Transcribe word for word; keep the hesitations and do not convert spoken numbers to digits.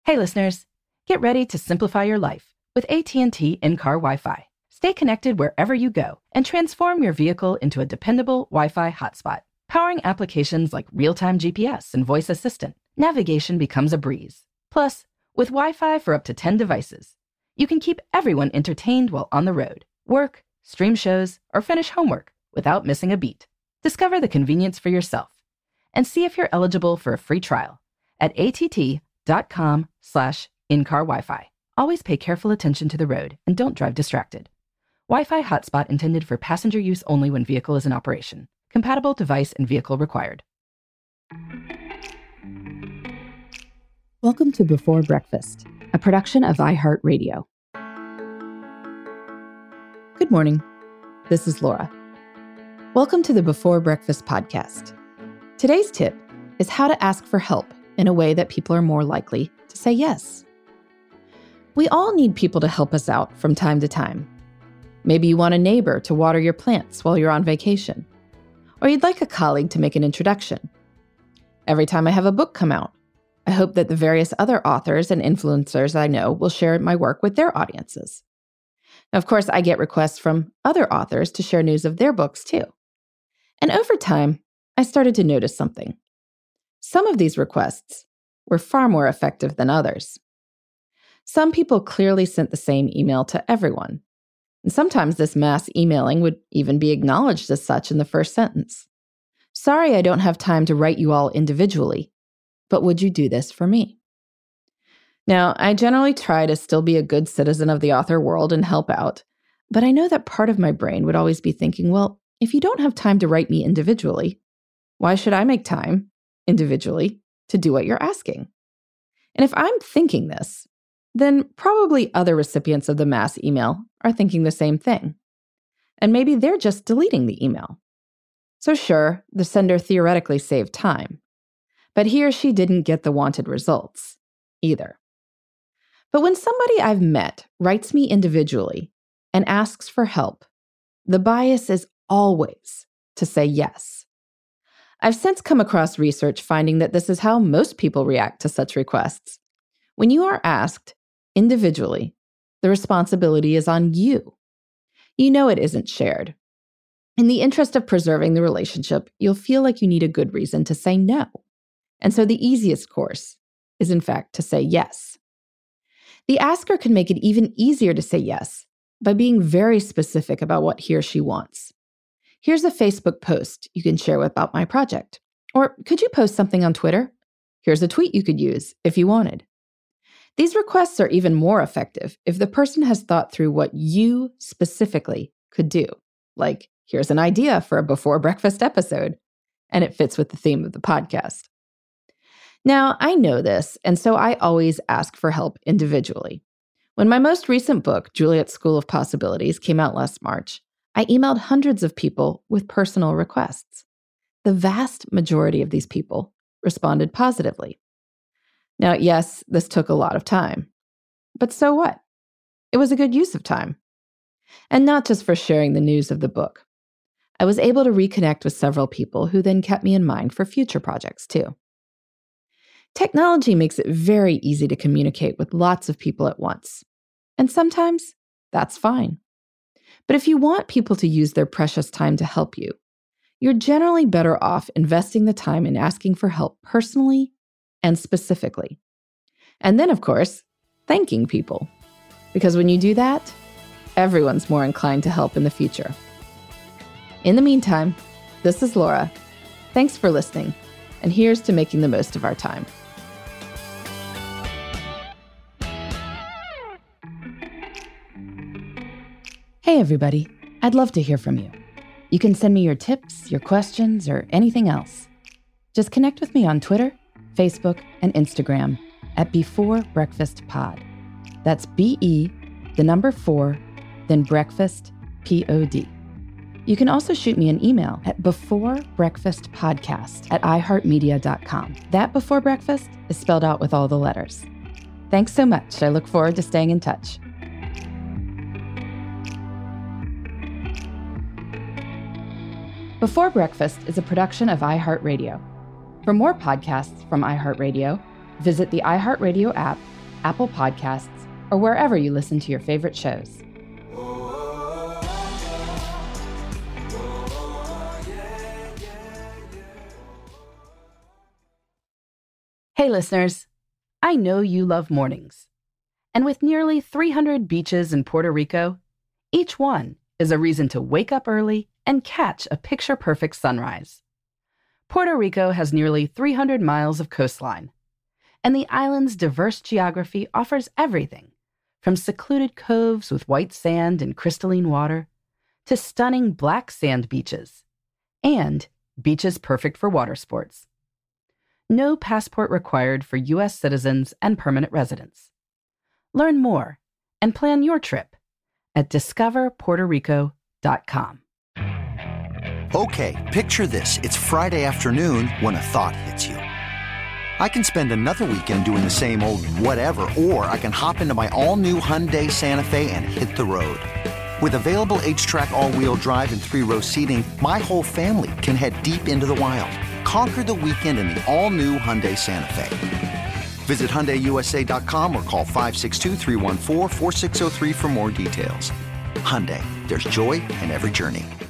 Hey listeners, get ready to simplify your life with A T and T in-car Wi-Fi. Stay connected wherever you go and transform your vehicle into a dependable Wi-Fi hotspot. Powering applications like real-time G P S and voice assistant, navigation becomes a breeze. Plus, with Wi-Fi for up to ten devices, you can keep everyone entertained while on the road, work, stream shows, or finish homework without missing a beat. Discover the convenience for yourself and see if you're eligible for a free trial at att.com slash in-car Wi-Fi. Always pay careful attention to the road and don't drive distracted. Wi-Fi hotspot intended for passenger use only when vehicle is in operation. Compatible device and vehicle required. Welcome to Before Breakfast, a production of iHeartRadio. Good morning. This is Laura. Welcome to the Before Breakfast podcast. Today's tip is how to ask for help in a way that people are more likely to say yes. We all need people to help us out from time to time. Maybe you want a neighbor to water your plants while you're on vacation, or you'd like a colleague to make an introduction. Every time I have a book come out, I hope that the various other authors and influencers I know will share my work with their audiences. Now, of course, I get requests from other authors to share news of their books too. And over time, I started to notice something. Some of these requests were far more effective than others. Some people clearly sent the same email to everyone, and sometimes this mass emailing would even be acknowledged as such in the first sentence. Sorry, I don't have time to write you all individually, but would you do this for me? Now, I generally try to still be a good citizen of the author world and help out, but I know that part of my brain would always be thinking, well, if you don't have time to write me individually, why should I make time individually to do what you're asking? And if I'm thinking this, then probably other recipients of the mass email are thinking the same thing. And maybe they're just deleting the email. So sure, the sender theoretically saved time, but he or she didn't get the wanted results either. But when somebody I've met writes me individually and asks for help, the bias is always to say yes. I've since come across research finding that this is how most people react to such requests. When you are asked individually, the responsibility is on you. You know it isn't shared. In the interest of preserving the relationship, you'll feel like you need a good reason to say no. And so the easiest course is, in fact, to say yes. The asker can make it even easier to say yes by being very specific about what he or she wants. Here's a Facebook post you can share about my project. Or could you post something on Twitter? Here's a tweet you could use if you wanted. These requests are even more effective if the person has thought through what you specifically could do. Like, here's an idea for a Before Breakfast episode, and it fits with the theme of the podcast. Now, I know this, and so I always ask for help individually. When my most recent book, Juliet's School of Possibilities, came out last March, I emailed hundreds of people with personal requests. The vast majority of these people responded positively. Now, yes, this took a lot of time, but so what? It was a good use of time. And not just for sharing the news of the book. I was able to reconnect with several people who then kept me in mind for future projects too. Technology makes it very easy to communicate with lots of people at once. And sometimes that's fine. But if you want people to use their precious time to help you, you're generally better off investing the time in asking for help personally and specifically. And then, of course, thanking people. Because when you do that, everyone's more inclined to help in the future. In the meantime, this is Laura. Thanks for listening, and here's to making the most of our time. Hey everybody, I'd love to hear from you. You can send me your tips, your questions, or anything else. Just connect with me on Twitter, Facebook, and Instagram at Before Breakfast Pod. That's B E, the number four, then breakfast, P O D. You can also shoot me an email at beforebreakfastpodcast at i heart media dot com. That Before Breakfast is spelled out with all the letters. Thanks so much. I look forward to staying in touch. Before Breakfast is a production of iHeartRadio. For more podcasts from iHeartRadio, visit the iHeartRadio app, Apple Podcasts, or wherever you listen to your favorite shows. Hey listeners, I know you love mornings. And with nearly three hundred beaches in Puerto Rico, each one is a reason to wake up early and catch a picture-perfect sunrise. Puerto Rico has nearly three hundred miles of coastline, and the island's diverse geography offers everything from secluded coves with white sand and crystalline water to stunning black sand beaches and beaches perfect for water sports. No passport required for U S citizens and permanent residents. Learn more and plan your trip at discover puerto rico dot com. Okay, picture this. It's Friday afternoon when a thought hits you. I can spend another weekend doing the same old whatever, or I can hop into my all-new Hyundai Santa Fe and hit the road. With available H-Track all-wheel drive and three-row seating, my whole family can head deep into the wild. Conquer the weekend in the all-new Hyundai Santa Fe. Visit Hyundai U S A dot com or call five six two, three one four, four six zero three for more details. Hyundai, there's joy in every journey.